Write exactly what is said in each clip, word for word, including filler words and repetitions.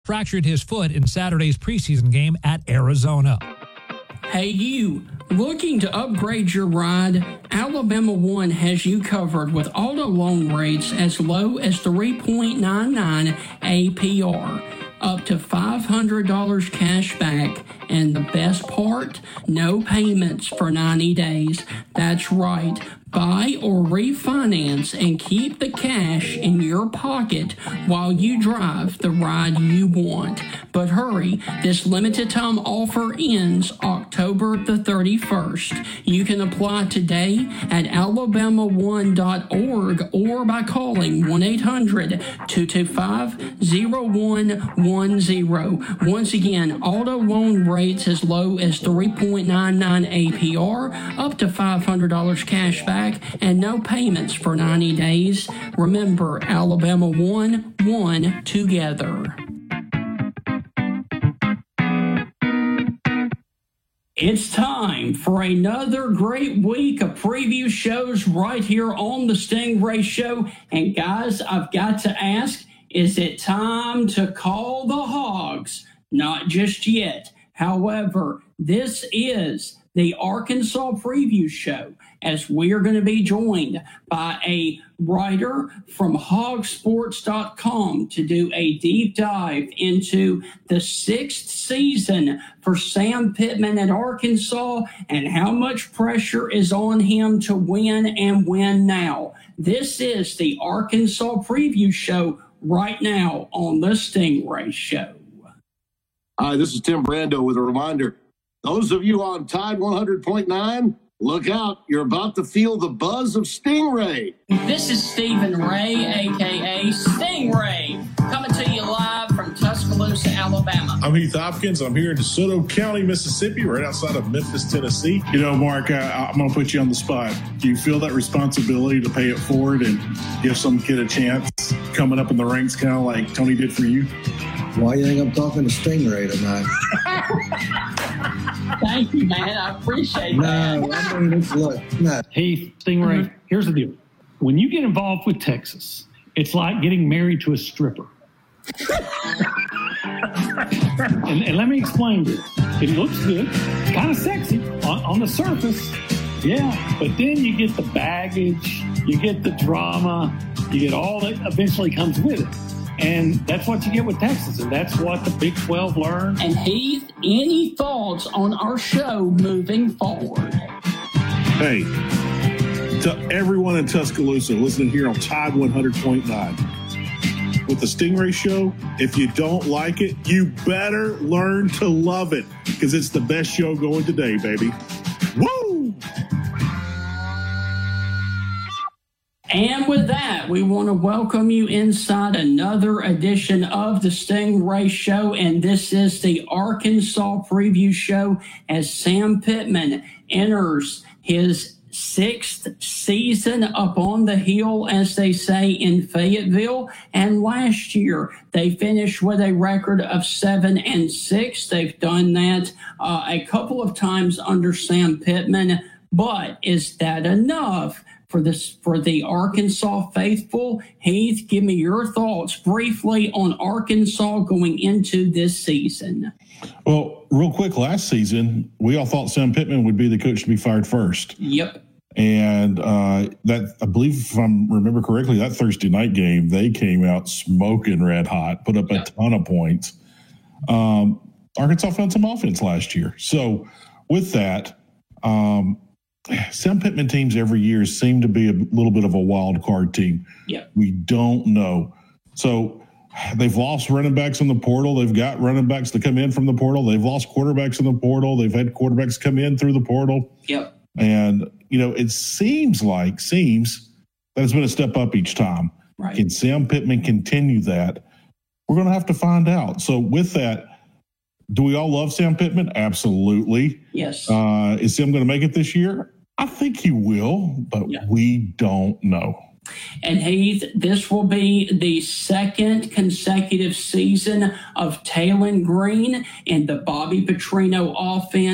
fractured his foot in Saturday's preseason game at Arizona. Hey you, looking to upgrade your ride? Alabama One has you covered with auto loan rates as low as three point nine nine A P R, up to five hundred dollars cash back, and the best part, no payments for ninety days. That's right. Buy or refinance and keep the cash in your pocket while you drive the ride you want. But hurry, this limited time offer ends October the thirty-first. You can apply today at alabama one dot org or by calling one eight hundred two two five zero one one zero. Once again, auto loan rates as low as three point nine nine A P R, up to five hundred dollars cash back, and no payments for ninety days. Remember, Alabama One, one together. It's time for another great week of preview shows right here on the Stingray Show. And guys, I've got to ask, is it time to call the Hogs? Not just yet. However, this is the Arkansas Preview Show, as we are going to be joined by a writer from hog sports dot com to do a deep dive into the sixth season for Sam Pittman at Arkansas and how much pressure is on him to win and win now. This is the Arkansas Preview Show right now on the Stingray Show. Hi, this is Tim Brando with a reminder. Those of you on Tide one hundred point nine, look out. You're about to feel the buzz of Stingray. This is Stephen Ray, a k a. Stingray, coming to you live from Tuscaloosa, Alabama. I'm Heath Hopkins. I'm here in DeSoto County, Mississippi, right outside of Memphis, Tennessee. You know, Mark, I, I'm going to put you on the spot. Do you feel that responsibility to pay it forward and give some kid a chance coming up in the ranks, kind of like Tony did for you? Why do you think I'm talking to Stingray tonight? Thank you, man. I appreciate no, that. No, I mean, it's look, no. Hey, Stingray, Mm-hmm. here's the deal. When you get involved with Texas, it's like getting married to a stripper. and, and let me explain this. It looks good. It's kind of sexy on, on the surface. Yeah, but then you get the baggage, you get the drama, you get all that eventually comes with it. And that's what you get with Texas, and that's what the Big twelve learned. And Heath, any thoughts on our show moving forward? Hey, to everyone in Tuscaloosa listening here on Tide one hundred point nine. With the Stingray Show, if you don't like it, you better learn to love it, because it's the best show going today, baby. Woo! And with that, we want to welcome you inside another edition of the Stingray Show. And this is the Arkansas Preview Show as Sam Pittman enters his sixth season up on the hill, as they say in Fayetteville. And last year, they finished with a record of seven and six. They've done that uh, a couple of times under Sam Pittman. But is that enough for this for the Arkansas faithful? Heath, give me your thoughts briefly on Arkansas going into this season. Well, real quick, last season, we all thought Sam Pittman would be the coach to be fired first. Yep. And uh, that, I believe, if I remember correctly, that Thursday night game, they came out smoking red hot, put up a yep. ton of points. Um, Arkansas found some offense last year. So with that, um, Sam Pittman teams every year seem to be a little bit of a wild card team. Yeah, we don't know. So they've lost running backs in the portal. They've got running backs to come in from the portal. They've lost quarterbacks in the portal. They've had quarterbacks come in through the portal. Yep. And, you know, it seems like, seems that it's been a step up each time. Right. Can Sam Pittman continue that? We're going to have to find out. So with that, do we all love Sam Pittman? Absolutely. Yes. Uh, is Sam going to make it this year? I think he will, but yeah. we don't know. And Heath, this will be the second consecutive season of Taylon Green and the Bobby Petrino offense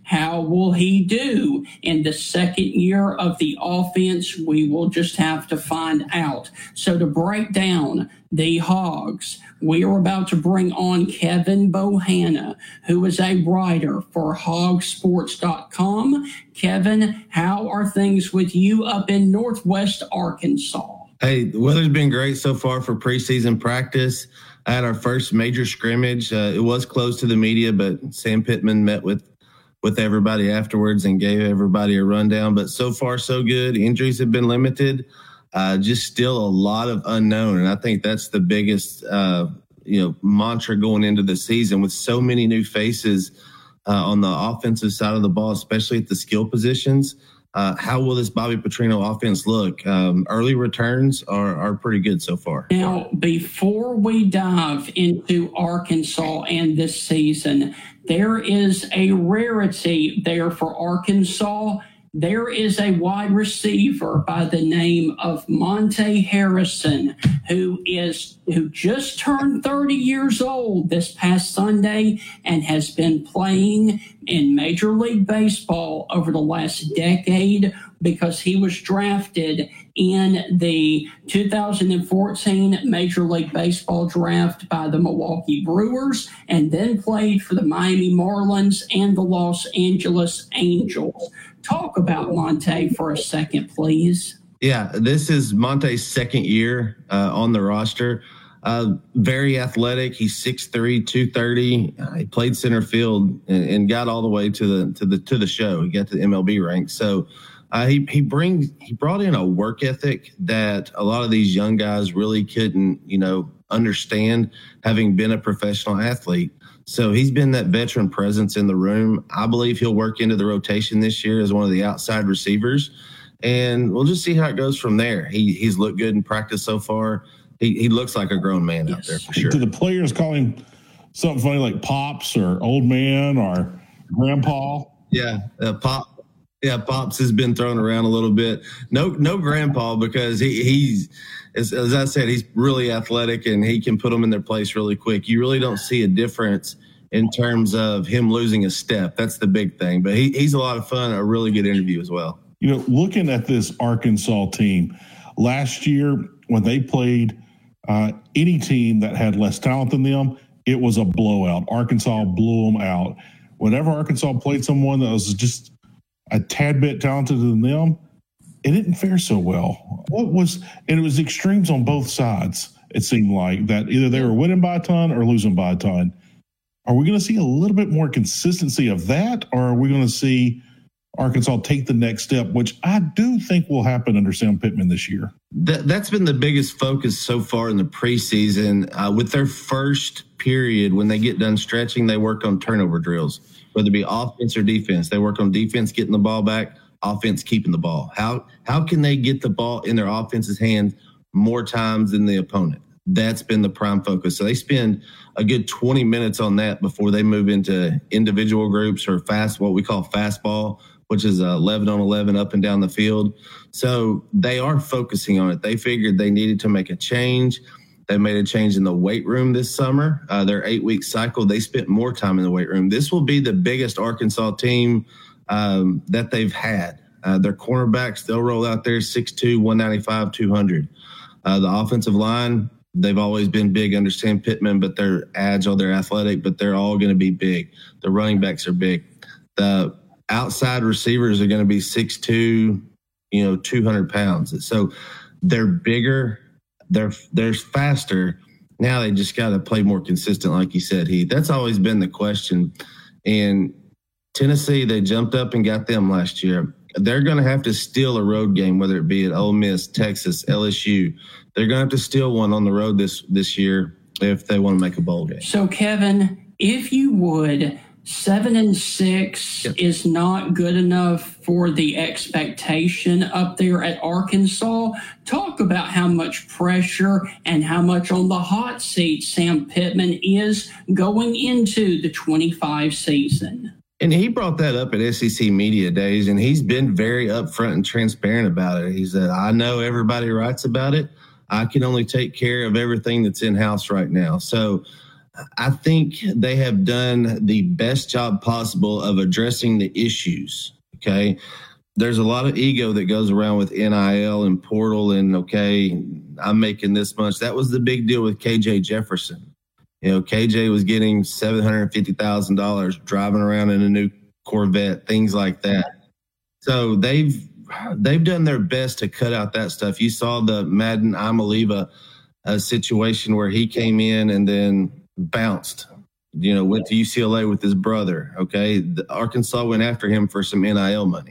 How will he do in the second year of the offense? We will just have to find out. So to break down the Hogs, we are about to bring on Kevin Bohanna, who is a writer for hog sports dot com. Kevin, how are things with you up in Northwest Arkansas? Hey, the weather's been great so far for preseason practice. I had our first major scrimmage. Uh, it was closed to the media, but Sam Pittman met with with everybody afterwards and gave everybody a rundown. But so far, so good. Injuries have been limited. Uh, just still a lot of unknown. And I think that's the biggest, uh, you know, mantra going into the season with so many new faces uh, on the offensive side of the ball, especially at the skill positions. Uh, how will this Bobby Petrino offense look? Um, early returns are, are pretty good so far. Now, before we dive into Arkansas and this season, there is a rarity there for Arkansas. There is a wide receiver by the name of Monte Harrison, who is who just turned thirty years old this past Sunday and has been playing in Major League Baseball over the last decade because he was drafted in the two thousand fourteen Major League Baseball draft by the Milwaukee Brewers and then played for the Miami Marlins and the Los Angeles Angels. Talk about Monte for a second, please. Yeah, this is Monte's second year uh, on the roster. Uh, very athletic. He's six three, two thirty. Uh, he played center field and, and got all the way to the to the to the show. He got to the M L B ranks. So uh, he he brings he brought in a work ethic that a lot of these young guys really couldn't, you know, understand, having been a professional athlete. So he's been that veteran presence in the room. I believe he'll work into the rotation this year as one of the outside receivers, and we'll just see how it goes from there. He he's looked good in practice so far. He he looks like a grown man yes. out there for sure. Do the players call him something funny like Pops or Old Man or Grandpa? Yeah, uh, Pop. Yeah, Pops has been thrown around a little bit. No, no Grandpa because he he's as, as I said, he's really athletic and he can put them in their place really quick. You really don't see a difference in terms of him losing a step. That's the big thing. But he, he's a lot of fun, a really good interview as well. You know, looking at this Arkansas team, last year when they played uh, any team that had less talent than them, it was a blowout. Arkansas blew them out. Whenever Arkansas played someone that was just a tad bit talented than them, it didn't fare so well. What was, and it was extremes on both sides. It seemed like that either they were winning by a ton or losing by a ton. Are we going to see a little bit more consistency of that, or are we going to see Arkansas take the next step, which I do think will happen under Sam Pittman this year? That, that's been the biggest focus so far in the preseason. Uh, with their first period, when they get done stretching, they work on turnover drills, whether it be offense or defense. They work on defense getting the ball back, offense keeping the ball. How how can they get the ball in their offense's hands more times than the opponent? That's been the prime focus. So they spend a good twenty minutes on that before they move into individual groups or fast, what we call fastball, which is eleven on eleven up and down the field. So they are focusing on it. They figured they needed to make a change. They made a change in the weight room this summer. Uh, their eight-week cycle, they spent more time in the weight room. This will be the biggest Arkansas team um, that they've had. Uh, their cornerbacks, they'll roll out there six two, one ninety-five, two hundred. Uh, the offensive line, they've always been big under Sam Pittman, but they're agile, they're athletic, but they're all going to be big. The running backs are big. The outside receivers are going to be six two, you know, two hundred pounds. So they're bigger, they're they're faster. Now they just got to play more consistent, like you said, Heath. That's always been the question. And Tennessee, they jumped up and got them last year. They're going to have to steal a road game, whether it be at Ole Miss, Texas, L S U. They're going to have to steal one on the road this this year if they want to make a bowl game. So, Kevin, if you would, seven and six yep. is not good enough for the expectation up there at Arkansas. Talk about how much pressure and how much on the hot seat Sam Pittman is going into the twenty-five season. And he brought that up at S E C Media Days, and he's been very upfront and transparent about it. He said, I know everybody writes about it. I can only take care of everything that's in-house right now. So I think they have done the best job possible of addressing the issues. Okay. There's a lot of ego that goes around with N I L and portal and, okay, I'm making this much. That was the big deal with K J Jefferson. You know, K J was getting seven hundred fifty thousand dollars driving around in a new Corvette, things like that. So they've they've done their best to cut out that stuff. You saw the Madden Imaliva uh, situation where he came in and then bounced, you know, went to U C L A with his brother. Okay. The, Arkansas went after him for some N I L money.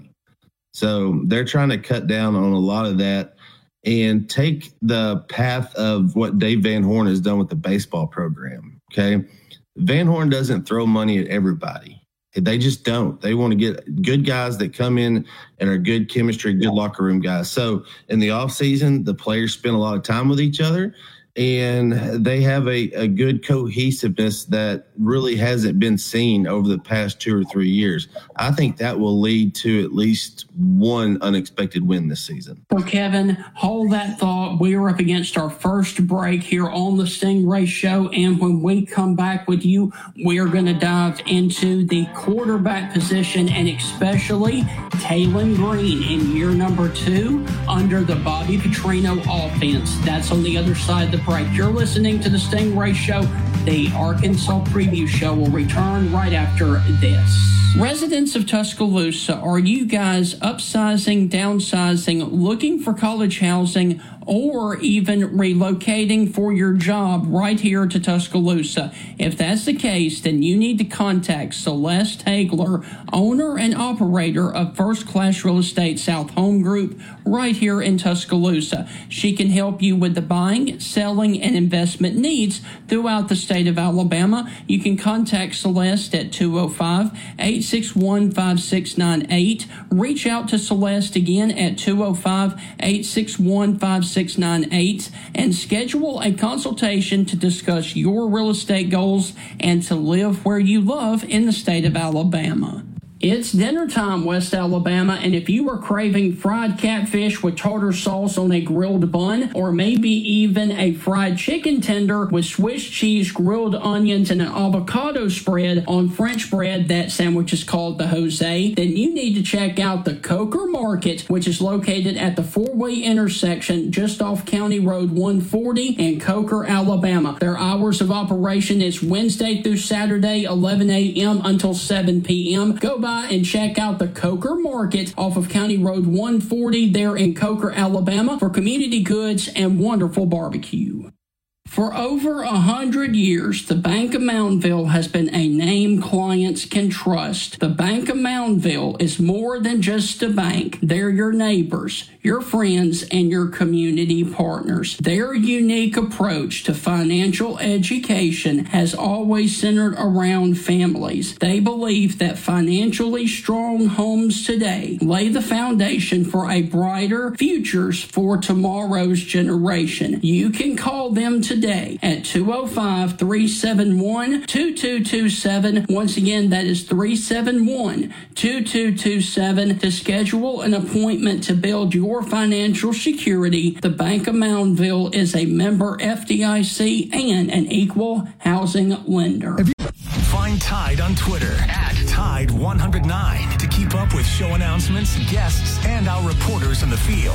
So they're trying to cut down on a lot of that and take the path of what Dave Van Horn has done with the baseball program. Okay. Van Horn doesn't throw money at everybody. They just don't. They want to get good guys that come in and are good chemistry, good locker room guys. So in the offseason, the players spend a lot of time with each other, and they have a, a good cohesiveness that really hasn't been seen over the past two or three years. I think that will lead to at least one unexpected win this season. Well, Kevin, hold that thought. We are up against our first break here on the Stingray Show, and when we come back with you, we are going to dive into the quarterback position and especially Taylen Green in year number two under the Bobby Petrino offense. That's on the other side of the break. You're listening to the Stingray Show. The Arkansas Preview Show will return right after this. Residents of Tuscaloosa, are you guys upsizing, downsizing, looking for college housing, or even relocating for your job right here to Tuscaloosa? If that's the case, then you need to contact Celeste Hagler, owner and operator of First Class Real Estate South Home Group right here in Tuscaloosa. She can help you with the buying, selling, and investment needs throughout the state of Alabama. You can contact Celeste at two oh five, eight six one, five six nine eight. Reach out to Celeste again at two oh five, eight six one, five six nine eight and schedule a consultation to discuss your real estate goals and to live where you love in the state of Alabama. It's dinner time, West Alabama, and if you are craving fried catfish with tartar sauce on a grilled bun, or maybe even a fried chicken tender with Swiss cheese, grilled onions, and an avocado spread on French bread, that sandwich is called the Jose, then you need to check out the Coker Market, which is located at the four-way intersection just off County Road one forty in Coker, Alabama. Their hours of operation is Wednesday through Saturday, eleven a.m. until seven p.m. Go by and check out the Coker Market off of County Road one forty there in Coker, Alabama for community goods and wonderful barbecue. For over a hundred years, the Bank of Moundville has been a name clients can trust. The Bank of Moundville is more than just a bank. They're your neighbors, your friends, and your community partners. Their unique approach to financial education has always centered around families. They believe that financially strong homes today lay the foundation for a brighter futures for tomorrow's generation. You can call them today Today at two oh five, three seven one, two two two seven. Once again, that is three seven one, two two two seven to schedule an appointment to build your financial security. The Bank of Moundville is a member F D I C and an equal housing lender. Find Tide on Twitter at Tide one oh nine to keep up with show announcements, guests, and our reporters in the field.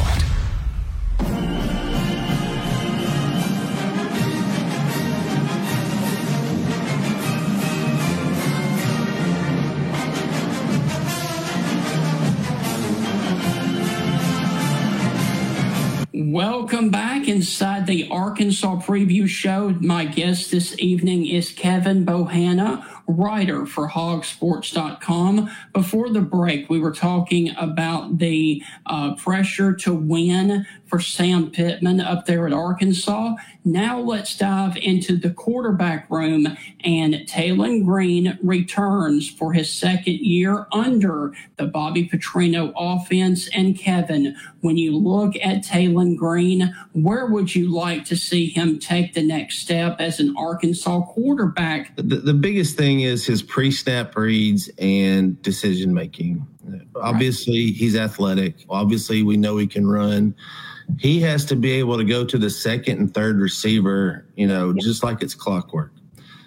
Welcome back inside the Arkansas Preview Show. My guest this evening is Kevin Bohanna, writer for hog sports dot com. Before the break, we were talking about the uh, pressure to win for Sam Pittman up there at Arkansas. Now let's dive into the quarterback room, and Taylen Green returns for his second year under the Bobby Petrino offense. And Kevin, when you look at Taylen Green, where would you like to see him take the next step as an Arkansas quarterback? The, the biggest thing is his pre-snap reads and decision-making. Obviously, right. He's athletic. Obviously, we know he can run. He has to be able to go to the second and third receiver, you know, just like it's clockwork.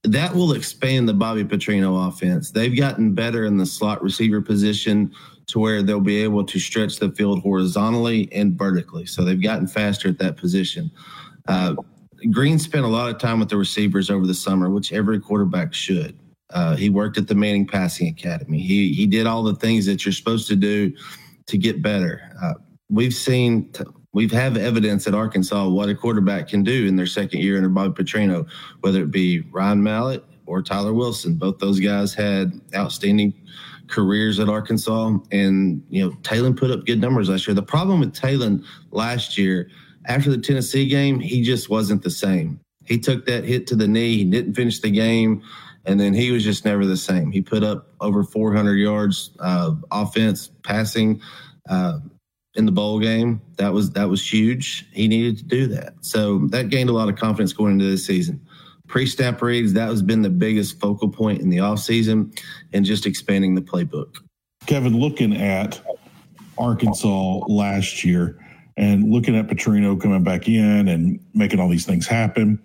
that will expand the Bobby Petrino offense. They've gotten better in the slot receiver position to where they'll be able to stretch the field horizontally and vertically. So they've gotten faster at that position. Uh, Green spent a lot of time with the receivers over the summer, which every quarterback should. Uh, he worked at the Manning Passing Academy. He he did all the things that you're supposed to do to get better. Uh, we've seen, we've have evidence at Arkansas what a quarterback can do in their second year under Bobby Petrino, whether it be Ryan Mallett or Tyler Wilson. Both those guys had outstanding careers at Arkansas, and you know Talon put up good numbers last year. The problem with Talon last year, after the Tennessee game, he just wasn't the same. He took that hit to the knee. He didn't finish the game. And then he was just never the same. He put up over four hundred yards uh, offense passing uh, in the bowl game. That was that was huge. He needed to do that. So that gained a lot of confidence going into this season. Pre-snap reads, that has been the biggest focal point in the offseason, and just expanding the playbook. Kevin, looking at Arkansas last year and looking at Petrino coming back in and making all these things happen,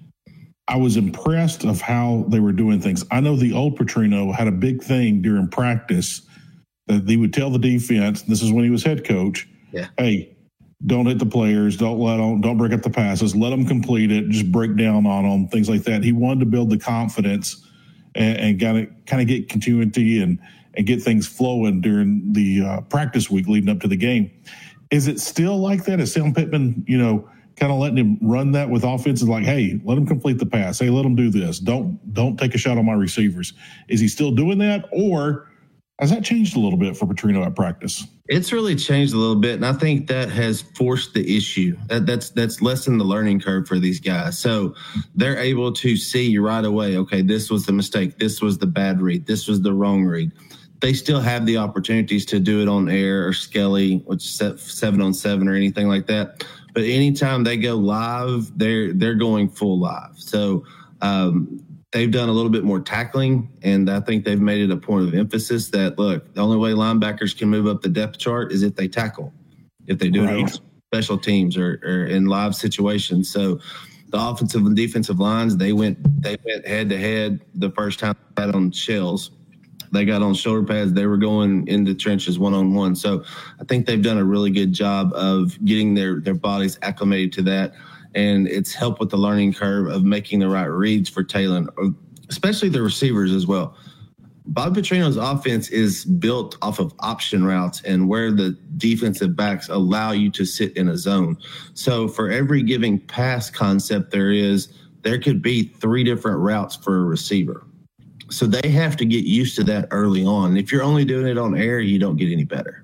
I was impressed of how they were doing things. I know the old Petrino had a big thing during practice that he would tell the defense, this is when he was head coach, yeah. hey, don't hit the players, don't let them, don't break up the passes, let them complete it, just break down on them, things like that. He wanted to build the confidence and, and kind of kind of get continuity and, and get things flowing during the uh, practice week leading up to the game. Is it still like that? Is Sam Pittman, you know, kind of letting him run that with offenses like, hey, let him complete the pass. Hey, let him do this. Don't don't take a shot on my receivers. Is he still doing that, or has that changed a little bit for Petrino at practice? It's really changed a little bit, and I think that has forced the issue. That, that's that's lessened the learning curve for these guys. So they're able to see right away, okay, this was the mistake. This was the bad read. This was the wrong read. They still have the opportunities to do it on air or Skelly, which is seven on seven or anything like that. But anytime they go live, they're they're going full live. So um, they've done a little bit more tackling, and I think they've made it a point of emphasis that, look, the only way linebackers can move up the depth chart is if they tackle, if they do right. it on special teams or, or in live situations. So the offensive and defensive lines, they went they went head to head the first time they got on shells. They got on shoulder pads. They were going into trenches one-on-one. So I think they've done a really good job of getting their, their bodies acclimated to that, and it's helped with the learning curve of making the right reads for Talon, especially the receivers as well. Bob Petrino's offense is built off of option routes and where the defensive backs allow you to sit in a zone. So for every giving pass concept there is, there could be three different routes for a receiver. So they have to get used to that early on. If you're only doing it on air, you don't get any better.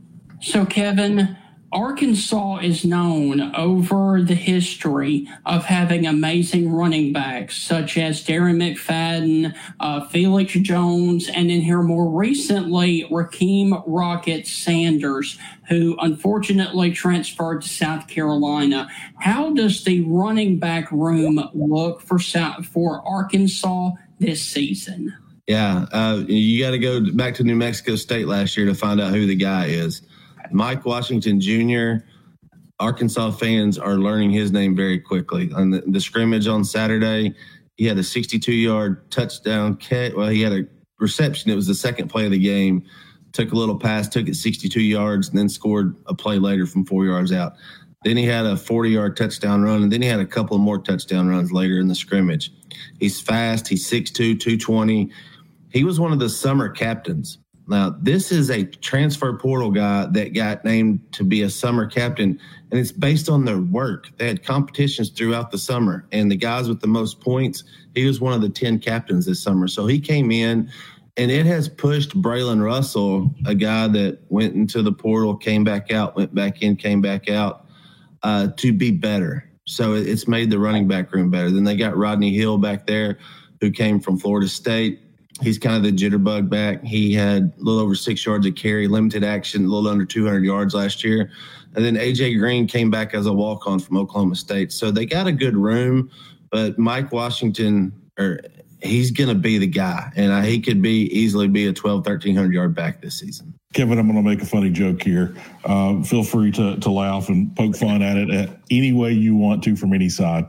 So, Kevin, Arkansas is known over the history of having amazing running backs, such as Darren McFadden, uh, Felix Jones, and then here more recently, Raheem Rocket Sanders, who unfortunately transferred to South Carolina. How does the running back room look for South, for Arkansas this season? Yeah, uh, you got to go back to New Mexico State last year to find out who the guy is. Mike Washington Junior, Arkansas fans are learning his name very quickly. On the, the scrimmage on Saturday, he had a sixty-two-yard touchdown catch. Well, he had a reception. It was the second play of the game. Took a little pass, took it sixty-two yards, and then scored a play later from four yards out. Then he had a forty-yard touchdown run, and then he had a couple more touchdown runs later in the scrimmage. He's fast. He's six two, two twenty. He was one of the summer captains. Now, this is a transfer portal guy that got named to be a summer captain, and it's based on their work. They had competitions throughout the summer, and the guys with the most points, he was one of the ten captains this summer. So he came in, and it has pushed Braylon Russell, a guy that went into the portal, came back out, went back in, came back out, uh, to be better. So it's made the running back room better. Then they got Rodney Hill back there, who came from Florida State. He's kind of the jitterbug back. He had a little over six yards of carry, limited action, a little under two hundred yards last year. And then A J Green came back as a walk-on from Oklahoma State. So they got a good room, but Mike Washington, or he's going to be the guy. And uh, he could be easily be a twelve, thirteen hundred yard back this season. Kevin, I'm going to make a funny joke here. Uh, feel free to, to laugh and poke fun at it at any way you want to from any side.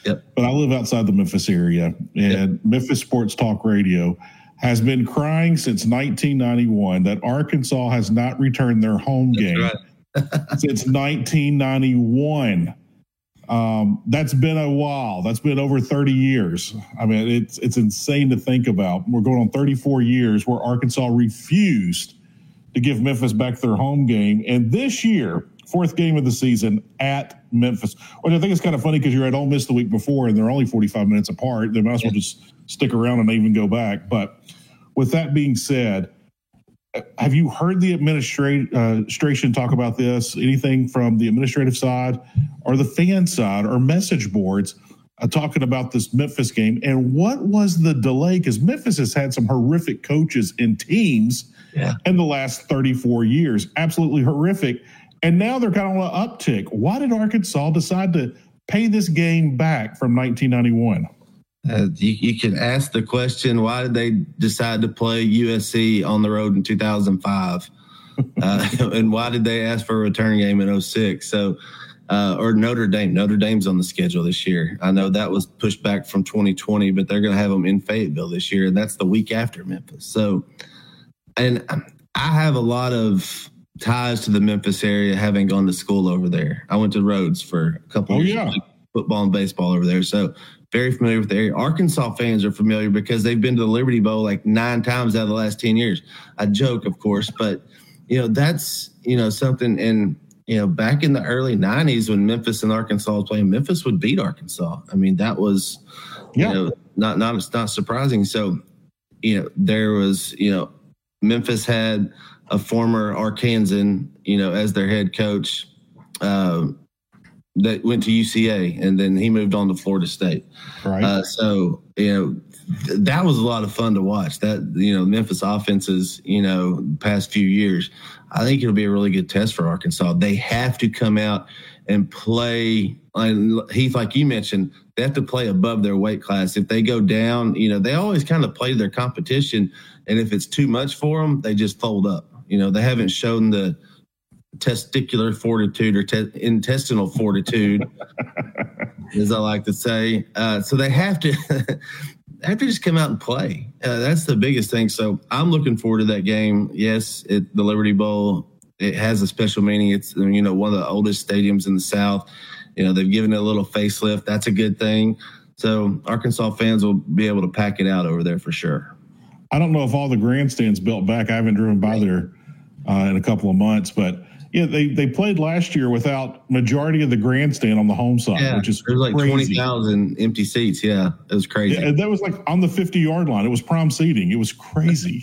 Yep. But I live outside the Memphis area, and yep. Memphis Sports Talk Radio has been crying since nineteen ninety-one that Arkansas has not returned their home That's game right. since nineteen ninety-one. Um, that's been a while. That's been over thirty years. I mean, it's it's insane to think about. We're going on thirty-four years where Arkansas refused to give Memphis back their home game. And this year, fourth game of the season at Memphis, which I think is kind of funny because you're at Ole Miss the week before and they're only forty-five minutes apart. They might as well just stick around and even go back. But with that being said, have you heard the administration talk about this? Anything from the administrative side or the fan side or message boards uh, talking about this Memphis game? And what was the delay? Because Memphis has had some horrific coaches and teams yeah. in the last thirty-four years. Absolutely horrific. And now they're kind of on an uptick. Why did Arkansas decide to pay this game back from nineteen ninety-one? Uh, you, you can ask the question, why did they decide to play U S C on the road in two thousand five? Uh, and why did they ask for a return game in oh six? So, uh, or Notre Dame. Notre Dame's on the schedule this year. I know that was pushed back from twenty twenty, but they're going to have them in Fayetteville this year, and that's the week after Memphis. So, and I have a lot of ties to the Memphis area, having gone to school over there. I went to Rhodes for a couple oh, of years, yeah. football and baseball over there. So, very familiar with the area. Arkansas fans are familiar because they've been to the Liberty Bowl like nine times out of the last ten years. I joke, of course, but, you know, that's, you know, something. And, you know, back in the early nineties when Memphis and Arkansas was playing, Memphis would beat Arkansas. I mean, that was, yeah. you know, not, not, it's not surprising. So, you know, there was, you know, Memphis had a former Arkansan, you know, as their head coach, uh, that went to U C A, and then he moved on to Florida State. Right. Uh, so, you know, th- that was a lot of fun to watch. That, you know, Memphis offenses, you know, past few years, I think it'll be a really good test for Arkansas. They have to come out and play. And Heath, like you mentioned, they have to play above their weight class. If they go down, you know, they always kind of play their competition. And if it's too much for them, they just fold up. You know, they haven't shown the testicular fortitude or te- intestinal fortitude, as I like to say. Uh, so they have to they have to just come out and play. Uh, that's the biggest thing. So I'm looking forward to that game. Yes, it, the Liberty Bowl, it has a special meaning. It's, you know, one of the oldest stadiums in the South. You know, they've given it a little facelift. That's a good thing. So Arkansas fans will be able to pack it out over there for sure. I don't know if all the grandstands built back. I haven't driven by there uh, in a couple of months, but yeah, they, they played last year without majority of the grandstand on the home side, yeah, which is there's like crazy. twenty thousand empty seats. Yeah, it was crazy. Yeah, that was like on the fifty-yard line. It was prime seating. It was crazy.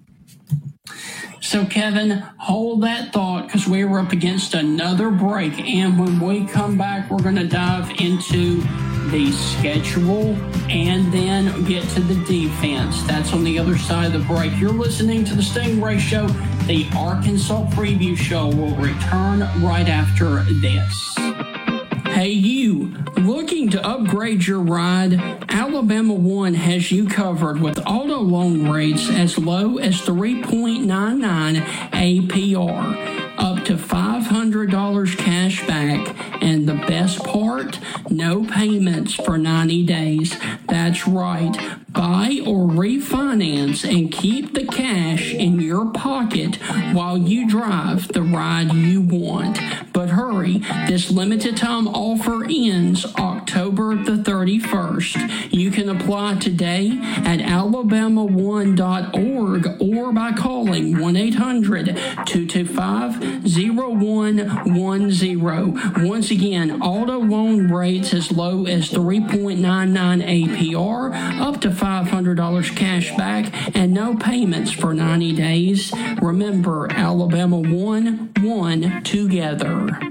So, Kevin, hold that thought because we were up against another break. And when we come back, we're going to dive into the schedule and then get to the defense. That's on the other side of the break. You're listening to the Stingray Show. The Arkansas Preview Show will return right after this. Hey, you, looking to upgrade your ride? Alabama One has you covered with auto loan rates as low as three point nine nine A P R, up to five hundred dollars cash back, and the best part, no payments for ninety days. That's right. Buy or refinance and keep the cash in your pocket while you drive the ride you want. But hurry, this limited time offer ends October the thirty-first. You can apply today at alabama one dot org or by calling one eight hundred two two five oh one one oh. Once again, auto loan rates as low as three point nine nine A P R, up to five hundred dollars cash back, and no payments for ninety days. Remember, Alabama One, one together.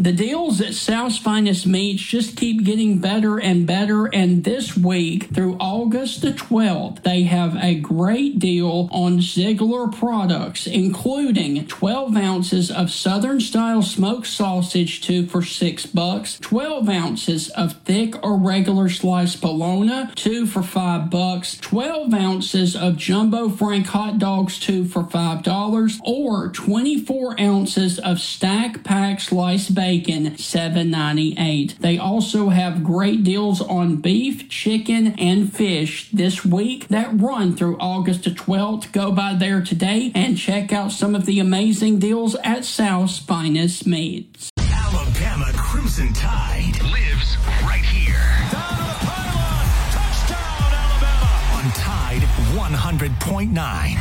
The deals at South's Finest Meats just keep getting better and better, and this week through August the twelfth, they have a great deal on Ziegler products, including twelve ounces of Southern-style smoked sausage, two for six bucks, twelve ounces of thick or regular sliced bologna, two for five bucks, twelve ounces of Jumbo Frank hot dogs, two for five dollars, or twenty-four ounces of Stack Pack sliced bacon, Bacon, seven ninety-eight. They also have great deals on beef, chicken, and fish this week that run through August the twelfth. Go by there today and check out some of the amazing deals at South's Finest Meats. Alabama Crimson Tide lives right here. Down to the pylon. Touchdown, Alabama. On Tide one hundred point nine.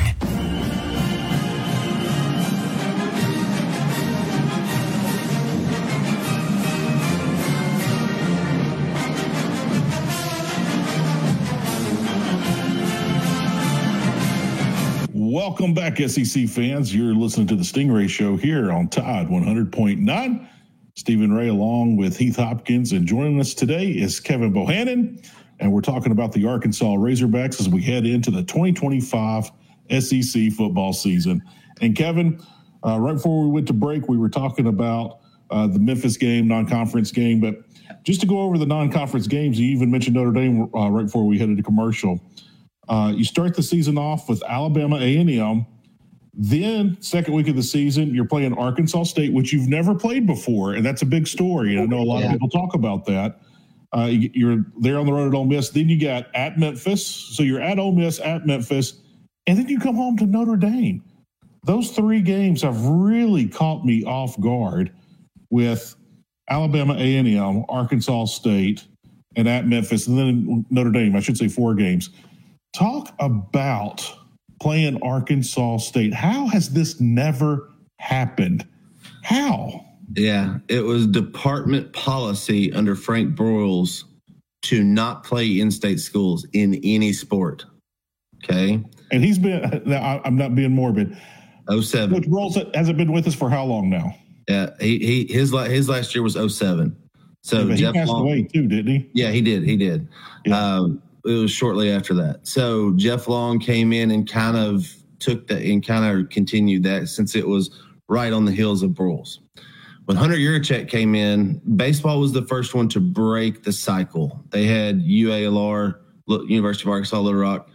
Welcome back, S E C fans. You're listening to the Stingray Show here on Tide one hundred point nine. Stephen Ray along with Heath Hopkins, and joining us today is Kevin Bohannon, and we're talking about the Arkansas Razorbacks as we head into the twenty twenty-five S E C football season. And Kevin, uh, right before we went to break, we were talking about uh, the Memphis game, non-conference game, but just to go over the non-conference games, you even mentioned Notre Dame uh, right before we headed to commercial. Uh, you start the season off with Alabama A and M. Then, second week of the season, you're playing Arkansas State, which you've never played before, and that's a big story. I know a lot yeah. of people talk about that. Uh, you're there on the road at Ole Miss. Then you got at Memphis. So you're at Ole Miss, at Memphis, and then you come home to Notre Dame. Those three games have really caught me off guard with Alabama A and M, Arkansas State, and at Memphis, and then Notre Dame. I should say four games. Talk about playing Arkansas State. How has this never happened? How? Yeah, it was department policy under Frank Broyles to not play in-state schools in any sport. Okay? And he's been, I'm not being morbid. oh seven. Coach Broyles hasn't been with us for how long now? Yeah, he, he his his last year was oh seven. So yeah, Jeff he passed Long, away too, didn't he? Yeah, he did. He did. Yeah. Um, it was shortly after that. So Jeff Long came in and kind of took that and kind of continued that since it was right on the heels of Broyles. When Hunter Yurachek came in, baseball was the first one to break the cycle. They had U A L R, University of Arkansas Little Rock,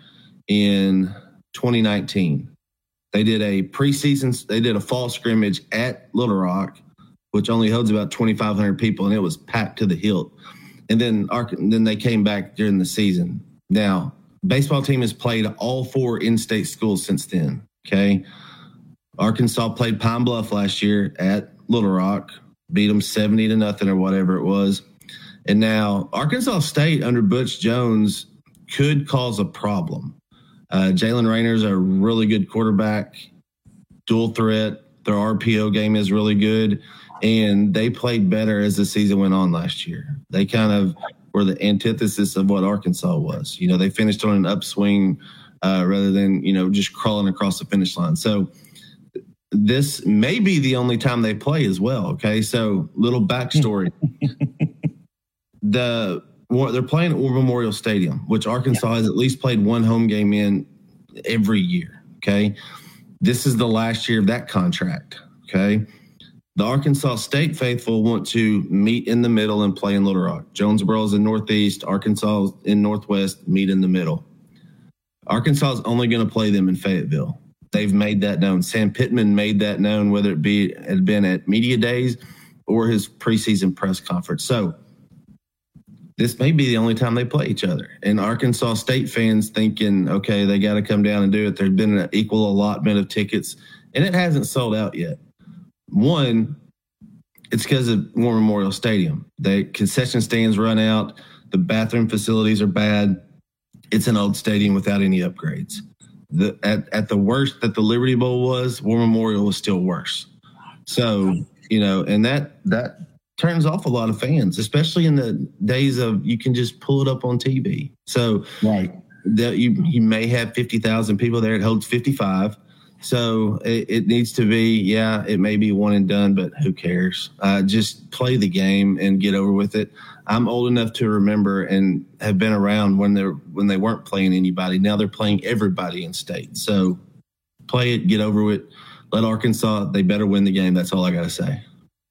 in twenty nineteen. They did a preseason, they did a fall scrimmage at Little Rock, which only holds about twenty-five hundred people, and it was packed to the hilt. And then, then they came back during the season. Now, baseball team has played all four in-state schools since then, okay? Arkansas played Pine Bluff last year at Little Rock, beat them seventy to nothing or whatever it was. And now Arkansas State under Butch Jones could cause a problem. Uh, Jalen Rayner's a really good quarterback, dual threat. Their R P O game is really good. And they played better as the season went on last year. They kind of were the antithesis of what Arkansas was. You know, they finished on an upswing uh, rather than, you know, just crawling across the finish line. So this may be the only time they play as well. Okay, so little backstory. the They're playing at War Memorial Stadium, which Arkansas yeah. has at least played one home game in every year. Okay, this is the last year of that contract. Okay. The Arkansas State faithful want to meet in the middle and play in Little Rock. Jonesboro is in Northeast, Arkansas in Northwest, meet in the middle. Arkansas is only going to play them in Fayetteville. They've made that known. Sam Pittman made that known, whether it be had been at media days or his preseason press conference. So this may be the only time they play each other. And Arkansas State fans thinking, okay, they got to come down and do it. There's been an equal allotment of tickets, and it hasn't sold out yet. One, it's because of War Memorial Stadium. The concession stands run out. The bathroom facilities are bad. It's an old stadium without any upgrades. The, at, at the worst that the Liberty Bowl was, War Memorial was still worse. So, you know, and that that turns off a lot of fans, especially in the days of you can just pull it up on T V. So right. that you, you may have fifty thousand people there. It holds fifty-five. So it, it needs to be, yeah, it may be one and done, but who cares? Uh, just play the game and get over with it. I'm old enough to remember and have been around when they're when they weren't playing anybody. Now they're playing everybody in state. So play it, get over it. Let Arkansas, they better win the game. That's all I got to say.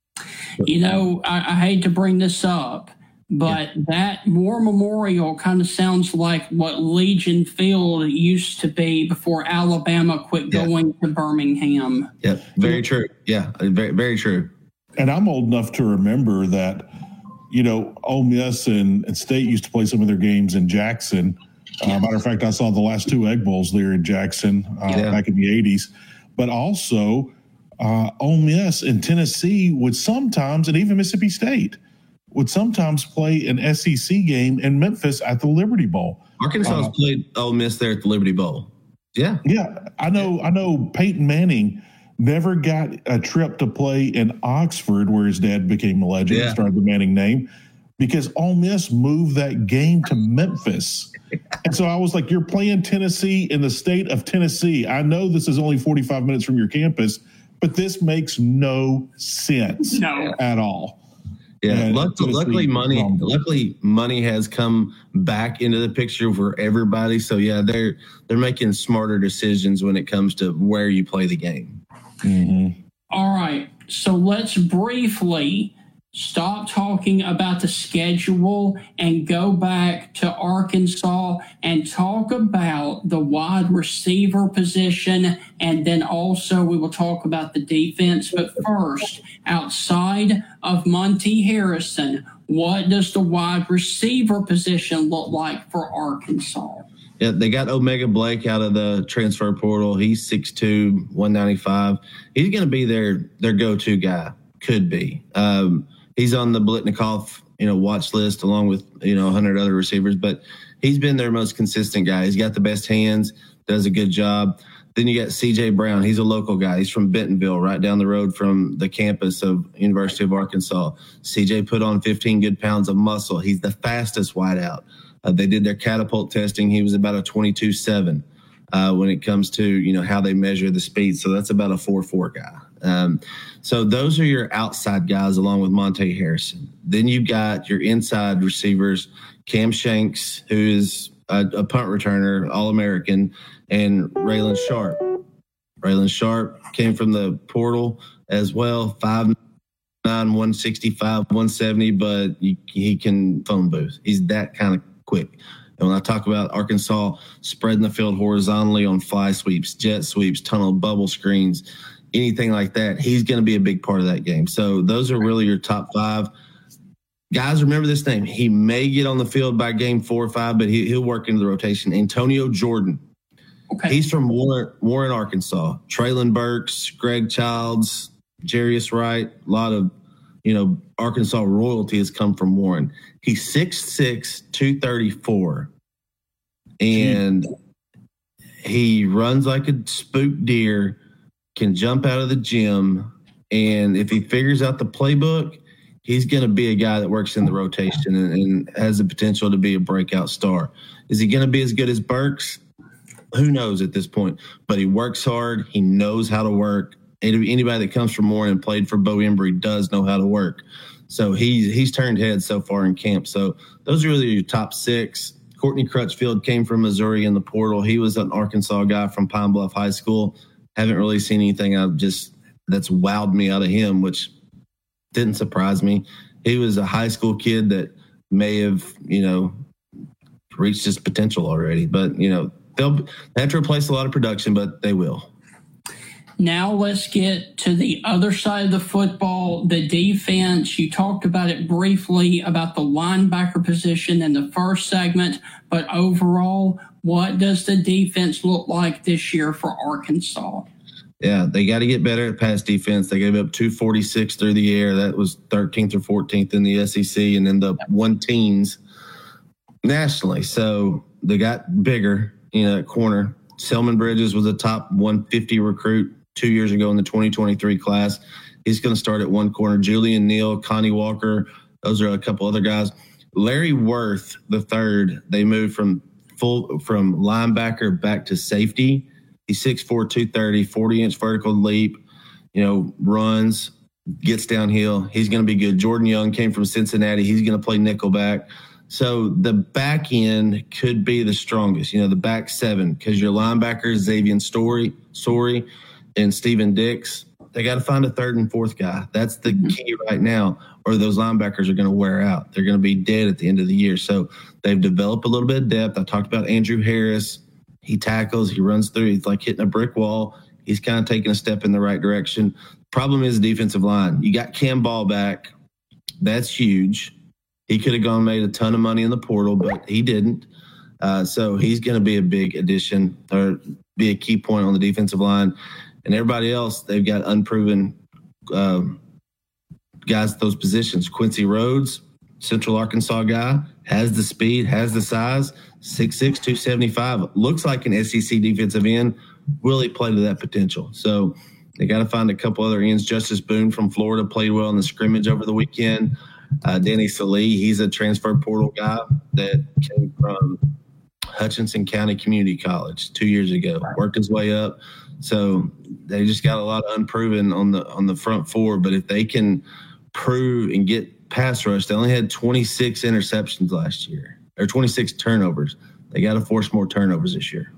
You know, I, I hate to bring this up, but yeah. that War Memorial kind of sounds like what Legion Field used to be before Alabama quit yeah. going to Birmingham. Yeah, very true. Yeah, very, very true. And I'm old enough to remember that, you know, Ole Miss and, and State used to play some of their games in Jackson. Uh, matter of fact, I saw the last two Egg Bowls there in Jackson uh, yeah. back in the eighties. But also, uh, Ole Miss and Tennessee would sometimes, and even Mississippi State, would sometimes play an S E C game in Memphis at the Liberty Bowl. Arkansas uh, played Ole Miss there at the Liberty Bowl. Yeah. Yeah. I know, I know Peyton Manning never got a trip to play in Oxford, where his dad became a legend yeah. and started the Manning name, because Ole Miss moved that game to Memphis. And so I was like, you're playing Tennessee in the state of Tennessee. I know this is only forty-five minutes from your campus, but this makes no sense no. at all. Yeah, luckily, luckily money rumbled. luckily money has come back into the picture for everybody. So yeah, they're they're making smarter decisions when it comes to where you play the game. Mm-hmm. All right, so let's briefly stop talking about the schedule and go back to Arkansas and talk about the wide receiver position, and then also we will talk about the defense. But first, outside of Monte Harrison, what does the wide receiver position look like for Arkansas? Yeah, they got Omega Blake out of the transfer portal. He's six two, one ninety-five. He's going to be their their go-to guy. Could be. Um, he's on the Blitnikoff, you know, watch list along with, you know, one hundred other receivers, but he's been their most consistent guy. He's got the best hands, does a good job. Then you got C J Brown. He's a local guy. He's from Bentonville, right down the road from the campus of University of Arkansas. C J put on fifteen good pounds of muscle. He's the fastest wideout. Uh, they did their catapult testing. He was about a twenty-two seven uh, when it comes to, you know, how they measure the speed. So that's about a four four guy. Um, so those are your outside guys along with Monte Harrison. Then you've got your inside receivers, Cam Shanks, who is a, a punt returner, All-American, and Raylan Sharp. Raylan Sharp came from the portal as well, five nine, one sixty-five, one seventy, but he, he can phone booth. He's that kind of quick. And when I talk about Arkansas spreading the field horizontally on fly sweeps, jet sweeps, tunnel bubble screens, anything like that, he's going to be a big part of that game. So those are really your top five. Guys, remember this name. He may get on the field by game four or five, but he, he'll work into the rotation. Antonio Jordan. Okay. He's from Warren, Warren, Arkansas. Traylon Burks, Greg Childs, Jarius Wright, a lot of, you know, Arkansas royalty has come from Warren. He's six six, two thirty-four, and he runs like a spooked deer, can jump out of the gym, and if he figures out the playbook, he's going to be a guy that works in the rotation and, and has the potential to be a breakout star. Is he going to be as good as Burks? Who knows at this point, but he works hard. He knows how to work. Anybody that comes from Warren and played for Bo Embry does know how to work. So he's, he's turned heads so far in camp. So those are really your top six. Courtney Crutchfield came from Missouri in the portal. He was an Arkansas guy from Pine Bluff High School. Haven't really seen anything I've just that's wowed me out of him, which didn't surprise me. He was a high school kid that may have, you know, reached his potential already. But, you know, they'll they have to replace a lot of production, but they will. Now let's get to the other side of the football, the defense. You talked about it briefly about the linebacker position in the first segment, but overall, what does the defense look like this year for Arkansas? Yeah, they got to get better at pass defense. They gave up two forty-six through the air. That was thirteenth or fourteenth in the S E C, and then the one teens nationally. So they got bigger, you know, at corner. Selman Bridges was a top one fifty recruit two years ago in the twenty twenty-three class. He's going to start at one corner. Julian Neal, Connie Walker, those are a couple other guys. Larry Worth, the third, they moved from full from linebacker back to safety. He's six four, two thirty, forty-inch vertical leap, you know, runs, gets downhill. He's going to be good. Jordan Young came from Cincinnati. He's going to play nickelback. So the back end could be the strongest, you know, the back seven, because your linebackers, Xavier Story, Sorry, and Steven Dix, they got to find a third and fourth guy. That's the key right now, or those linebackers are going to wear out. They're going to be dead at the end of the year. So they've developed a little bit of depth. I talked about Andrew Harris. He tackles, he runs through, he's like hitting a brick wall. He's kind of taking a step in the right direction. Problem is the defensive line. You got Cam Ball back. That's huge. He could have gone and made a ton of money in the portal, but he didn't. Uh, so he's going to be a big addition or be a key point on the defensive line. And everybody else, they've got unproven uh, guys at those positions. Quincy Rhodes, Central Arkansas guy, has the speed, has the size, six six, two seventy-five. Looks like an S E C defensive end. Will he play to that potential? So they got to find a couple other ends. Justice Boone from Florida played well in the scrimmage over the weekend. Uh, Danny Salee, he's a transfer portal guy that came from Hutchinson County Community College two years ago, worked his way up. So they just got a lot of unproven on the on the front four. But if they can prove and get pass rush, they only had twenty-six interceptions last year, or twenty-six turnovers. They got to force more turnovers this year.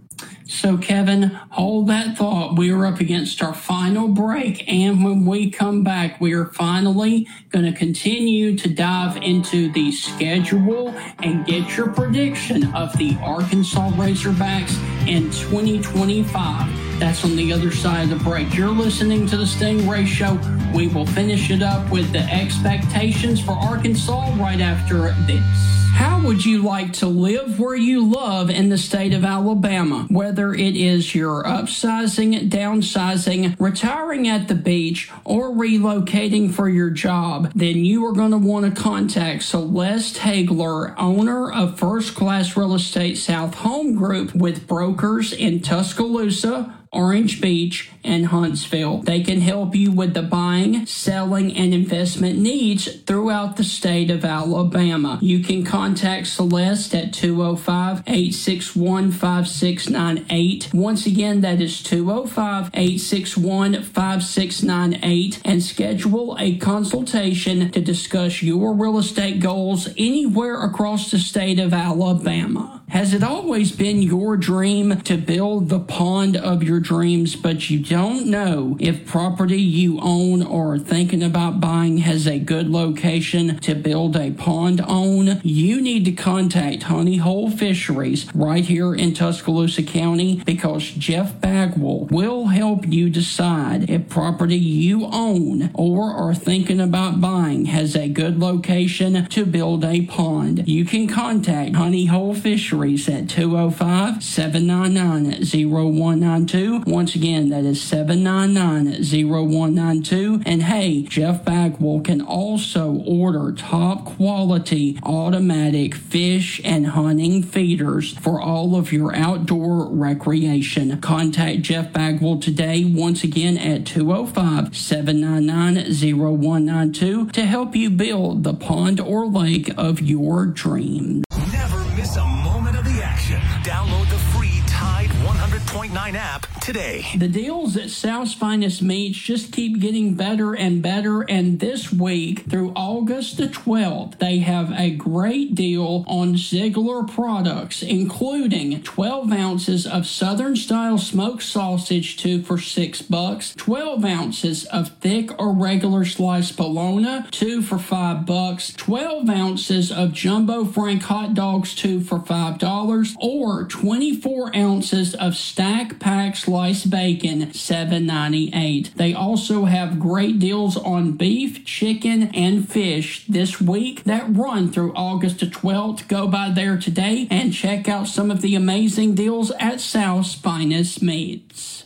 So, Kevin, hold that thought. We are up against our final break, and when we come back, we are finally going to continue to dive into the schedule and get your prediction of the Arkansas Razorbacks in twenty twenty-five. That's on the other side of the break. You're listening to the Stingray Show. We will finish it up with the expectations for Arkansas right after this. How would you like to live where you love in the state of Alabama? Whether it is you're upsizing, downsizing, retiring at the beach, or relocating for your job, then you are going to want to contact Celeste Hagler, owner of First Class Real Estate South Home Group, with brokers in Tuscaloosa, Orange Beach, and Huntsville. They can help you with the buying, selling, and investment needs throughout the state of Alabama. You can contact Celeste at two oh five, eight six one, five six nine eight. Once again, that is two oh five, eight six one, five six nine eight, and schedule a consultation to discuss your real estate goals anywhere across the state of Alabama. Has it always been your dream to build the pond of your dreams, but you don't know if property you own or are thinking about buying has a good location to build a pond on? You need to contact Honey Hole Fisheries right here in Tuscaloosa County, because Jeff Bagwell will help you decide if property you own or are thinking about buying has a good location to build a pond. You can contact Honey Hole Fisheries at two oh five, seven nine nine, oh one nine two. Once again, that is seven nine nine, oh one nine two. And hey, Jeff Bagwell can also order top quality automatic fish and hunting feeders for all of your outdoor recreation. Contact Jeff Bagwell today, once again at two oh five, seven nine nine, oh one nine two, to help you build the pond or lake of your dreams. Never miss a moment of the action. Download the free Tide one hundred point nine app today. The deals at South's Finest Meats just keep getting better and better, and this week through August the twelfth, they have a great deal on Ziegler products, including twelve ounces of Southern style smoked sausage, two for six bucks, twelve ounces of thick or regular sliced bologna, two for five bucks, twelve ounces of jumbo Frank hot dogs, two for five dollars, or twenty-four ounces of stack pack sliced bacon, seven ninety-eight. They also have great deals on beef, chicken, and fish this week that run through August the twelfth. Go by there today and check out some of the amazing deals at South's Finest Meats.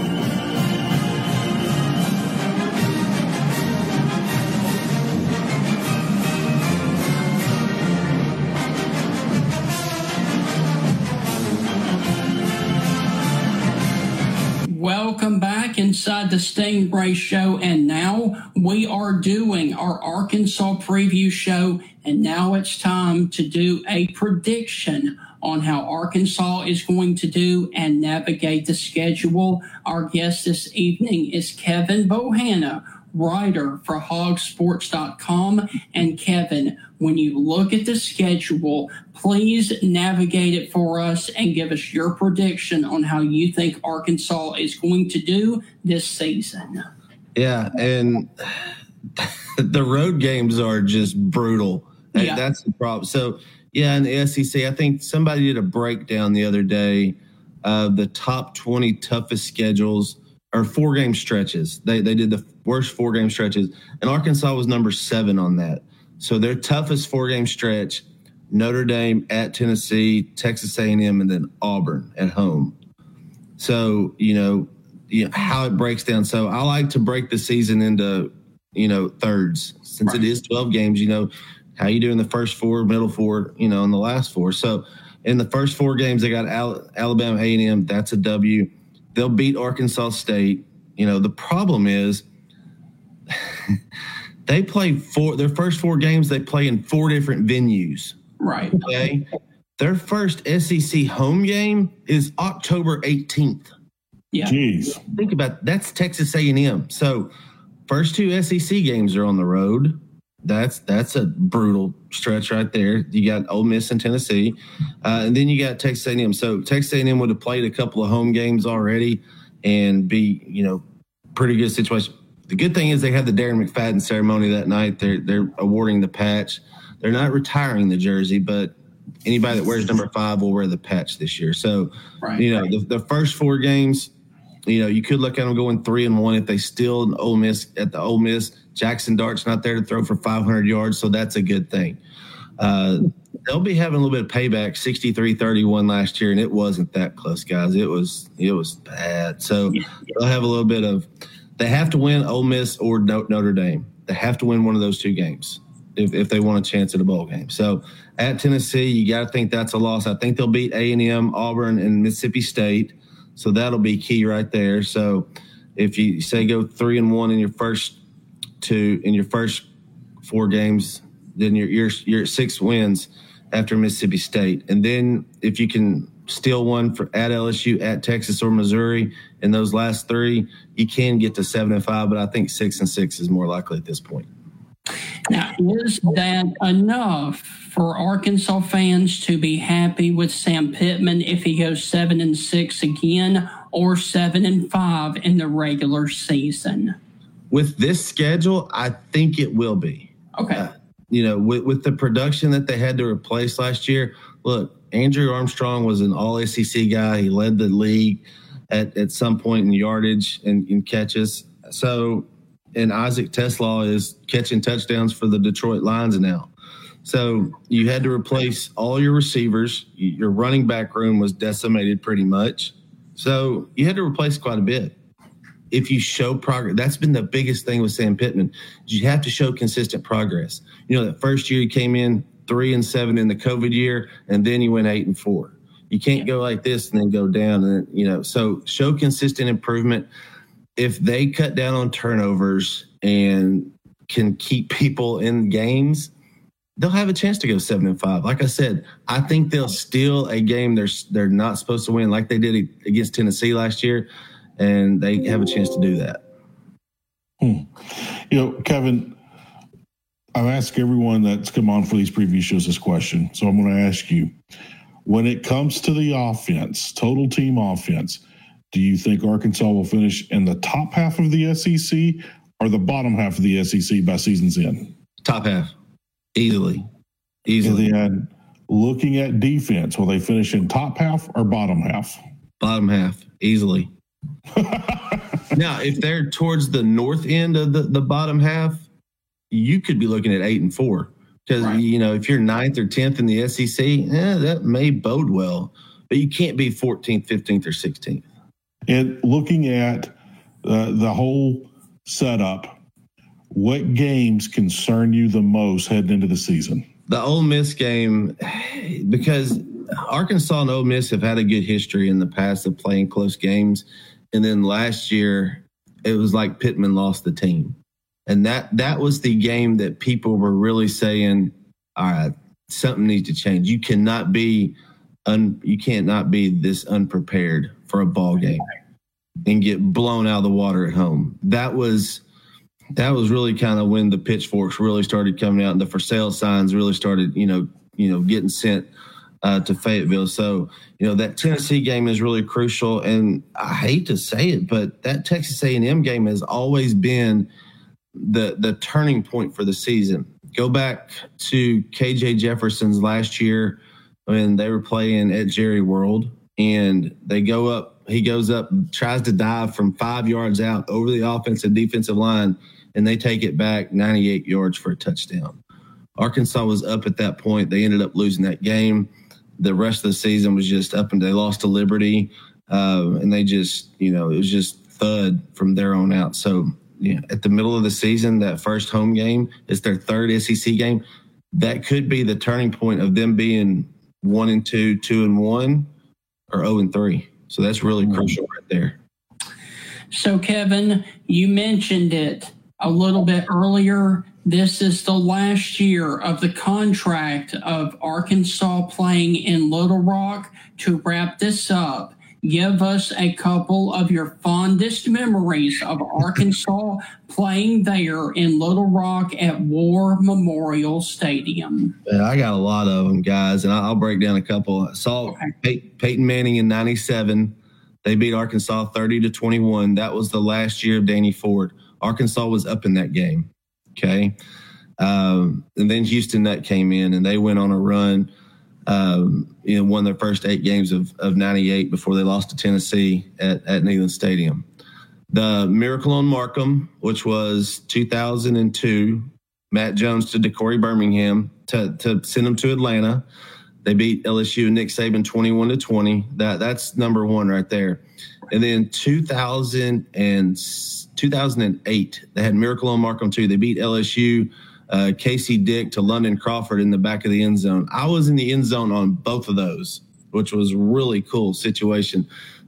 Welcome back inside the Stingray Show, and now we are doing our Arkansas preview show, and now it's time to do a prediction on how Arkansas is going to do and navigate the schedule. Our guest this evening is Kevin Bohanna, writer for hog sports dot com. And Kevin, when you look at the schedule, please navigate it for us and give us your prediction on how you think Arkansas is going to do this season. Yeah, and the road games are just brutal. Yeah. That's the problem. So, yeah, in the S E C, I think somebody did a breakdown the other day of the top twenty toughest schedules or four-game stretches. They they did the worst four-game stretches, and Arkansas was number seven on that. So their toughest four-game stretch, Notre Dame at Tennessee, Texas A and M, and then Auburn at home. So, you know, you know how it breaks down. So I like to break the season into, you know, thirds. Since right. it is twelve games, you know, how you do in the first four, middle four, you know, in the last four. So in the first four games, they got Alabama A and M. That's a W. They'll beat Arkansas State. You know, the problem is they play four, their first four games, they play in four different venues. Right. Okay. Their first S E C home game is October eighteenth. Yeah. Jeez. Think about it. That's Texas A and M. So first two S E C games are on the road. That's that's a brutal stretch right there. You got Ole Miss and Tennessee, uh, and then you got Texas A and M. So Texas A and M would have played a couple of home games already and be, you know, pretty good situation. The good thing is they had the Darren McFadden ceremony that night. They're they're awarding the patch. They're not retiring the jersey, but anybody that wears number five will wear the patch this year. So, right, you know, right. the, the first four games, you know, you could look at them going three and one if they still Ole Miss at the Ole Miss. Jackson Dart's not there to throw for five hundred yards, so that's a good thing. Uh, they'll be having a little bit of payback. sixty-three thirty-one last year, and it wasn't that close, guys. It was it was bad. So they'll have a little bit of. They have to win Ole Miss or Notre Dame. They have to win one of those two games if if they want a chance at a bowl game. So at Tennessee, you got to think that's a loss. I think they'll beat A and M, Auburn, and Mississippi State. So that'll be key right there. So if you say go three and one in your first two in your first four games, then you're you're you're at six wins after Mississippi State, and then if you can steal one for at L S U, at Texas or Missouri in those last three, you can get to seven and five. But I think six and six is more likely at this point. Now, is that enough for Arkansas fans to be happy with Sam Pittman if he goes seven and six again, or seven and five in the regular season? With this schedule, I think it will be. Okay. Uh, you know, with, with the production that they had to replace last year, look, Andrew Armstrong was an all S E C guy. He led the league at, at some point in yardage and in catches. So, and Isaac Teslaw is catching touchdowns for the Detroit Lions now. So you had to replace all your receivers. Your running back room was decimated pretty much. So you had to replace quite a bit. If you show progress, that's been the biggest thing with Sam Pittman. You have to show consistent progress. You know, that first year he came in three and seven in the COVID year, and then he went eight and four. You can't go like this and then go down. And you know, so show consistent improvement. If they cut down on turnovers and can keep people in games, they'll have a chance to go seven and five. Like I said, I think they'll steal a game they're they're not supposed to win, like they did against Tennessee last year. And they have a chance to do that. Hmm. You know, Kevin, I've asked everyone that's come on for these previous shows this question. So I'm going to ask you, when it comes to the offense, total team offense, do you think Arkansas will finish in the top half of the S E C or the bottom half of the S E C by season's end? Top half. Easily. Easily. And then looking at defense, will they finish in top half or bottom half? Bottom half. Easily. Now, if they're towards the north end of the, the bottom half, you could be looking at eight and four. Because, right. you know, if you're ninth or tenth in the S E C, eh, that may bode well. But you can't be fourteenth, fifteenth, or sixteenth. And looking at uh, the whole setup, what games concern you the most heading into the season? The Ole Miss game, because Arkansas and Ole Miss have had a good history in the past of playing close games. And then last year, it was like Pittman lost the team. And that that was the game that people were really saying, all right, something needs to change. You cannot be un, you can't not be this unprepared for a ball game and get blown out of the water at home. That was that was really kind of when the pitchforks really started coming out and the for sale signs really started, you know, you know, getting sent uh, to Fayetteville. So, you know, that Tennessee game is really crucial. And I hate to say it, but that Texas A and M game has always been the the turning point for the season. Go back to K J Jefferson's last year when they were playing at Jerry World, and they go up, he goes up, tries to dive from five yards out over the offensive defensive line, and they take it back ninety-eight yards for a touchdown. Arkansas was up at that point. They ended up losing that game. The rest of the season was just up, and they lost to Liberty, uh, and they just, you know, it was just thud from there on out. So, yeah, at the middle of the season, that first home game is their third S E C game. That could be the turning point of them being one and two, two and one, or zero and three. So that's really mm-hmm. crucial right there. So, Kevin, you mentioned it a little bit earlier. This is the last year of the contract of Arkansas playing in Little Rock. To wrap this up, give us a couple of your fondest memories of Arkansas playing there in Little Rock at War Memorial Stadium. Yeah, I got a lot of them, guys, and I'll break down a couple. I saw okay. Pey- Peyton Manning in ninety-seven. They beat Arkansas thirty to twenty-one. That was the last year of Danny Ford. Arkansas was up in that game, okay? Um, and then Houston Nutt came in, and they went on a run. Um, you know, won their first eight games of, of ninety-eight before they lost to Tennessee at, at Neyland Stadium. The Miracle on Markham, which was two thousand two, Matt Jones to DeCorey Birmingham to, to send them to Atlanta. They beat L S U and Nick Saban twenty-one to twenty. That that's number one right there. And then two thousand and two thousand eight, they had Miracle on Markham too. They beat L S U. Uh, Casey Dick to London Crawford in the back of the end zone. I was in the end zone on both of those, which was a really cool situation.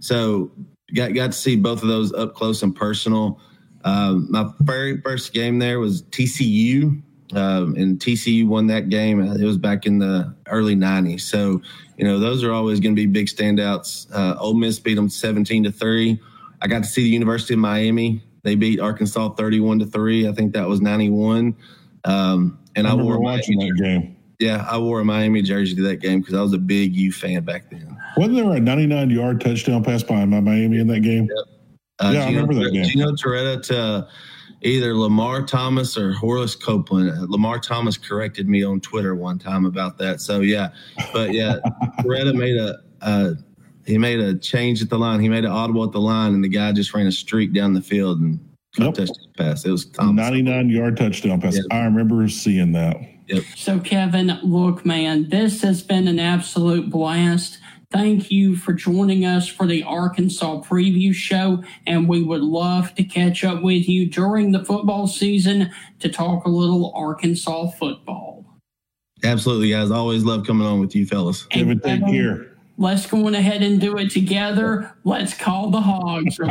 So got got to see both of those up close and personal. Um, my very first game there was T C U, um, and T C U won that game. It was back in the early nineties. So, you know, those are always going to be big standouts. Uh, Ole Miss beat them seventeen to three. I got to see the University of Miami. They beat Arkansas thirty-one to three. I think that was ninety-one. Um, and I, I wore watching that game. Yeah, I wore a Miami jersey to that game because I was a big U fan back then. Wasn't there a ninety-nine yard touchdown pass by Miami in that game? Yep. Uh, yeah, Gino, I remember that game. Gino Torretta to either Lamar Thomas or Horace Copeland. Uh, Lamar Thomas corrected me on Twitter one time about that. So yeah, but yeah, Torretta made a uh, he made a change at the line. He made an audible at the line, and the guy just ran a streak down the field and. Yep. Touchdown pass. It was Thomas. ninety-nine yard touchdown pass. Yep. I remember seeing that. Yep. So, Kevin, look, man, this has been an absolute blast. Thank you for joining us for the Arkansas preview show, and we would love to catch up with you during the football season to talk a little Arkansas football. Absolutely, guys. Always love coming on with you fellas. Kevin, take care. Let's go on ahead and do it together. Let's call the Hogs.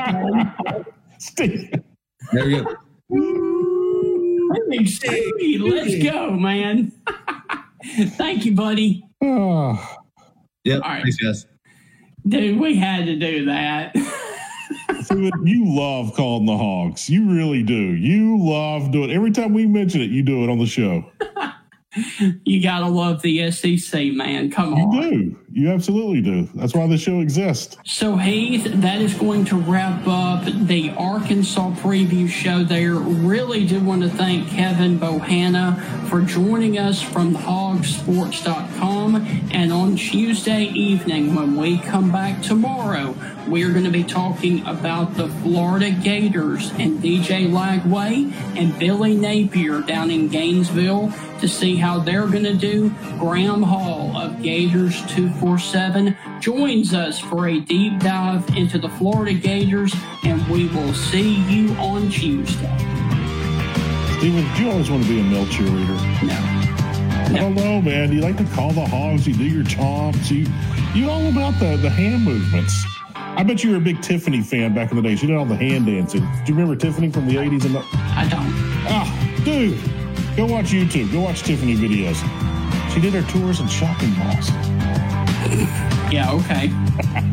Okay? There we go. I'm excited. Let's go, man. Thank you, buddy. Oh. Yep. All right. Thanks, guys. Dude, we had to do that. You love calling the Hogs. You really do. You love doing it. Every time we mention it, you do it on the show. You got to love the S E C, man. Come on. You do. You absolutely do. That's why the show exists. So, Heath, that is going to wrap up the Arkansas preview show there. Really do want to thank Kevin Bohanna for joining us from hog sports dot com. And on Tuesday evening, when we come back tomorrow, we're going to be talking about the Florida Gators and D J Lagway and Billy Napier down in Gainesville to see how they're going to do. Graham Hall of Gators two forty-seven joins us for a deep dive into the Florida Gators, and we will see you on Tuesday. Steven, do you always want to be a male cheerleader? No. I don't know, man. You like to call the Hogs. You do your chomps. You, you all about the, the hand movements. I bet you were a big Tiffany fan back in the day. She did all the hand dancing. Do you remember Tiffany from the eighties? And the- I don't. Ah, dude. Go watch YouTube. Go watch Tiffany videos. She did her tours in shopping malls. Yeah, okay.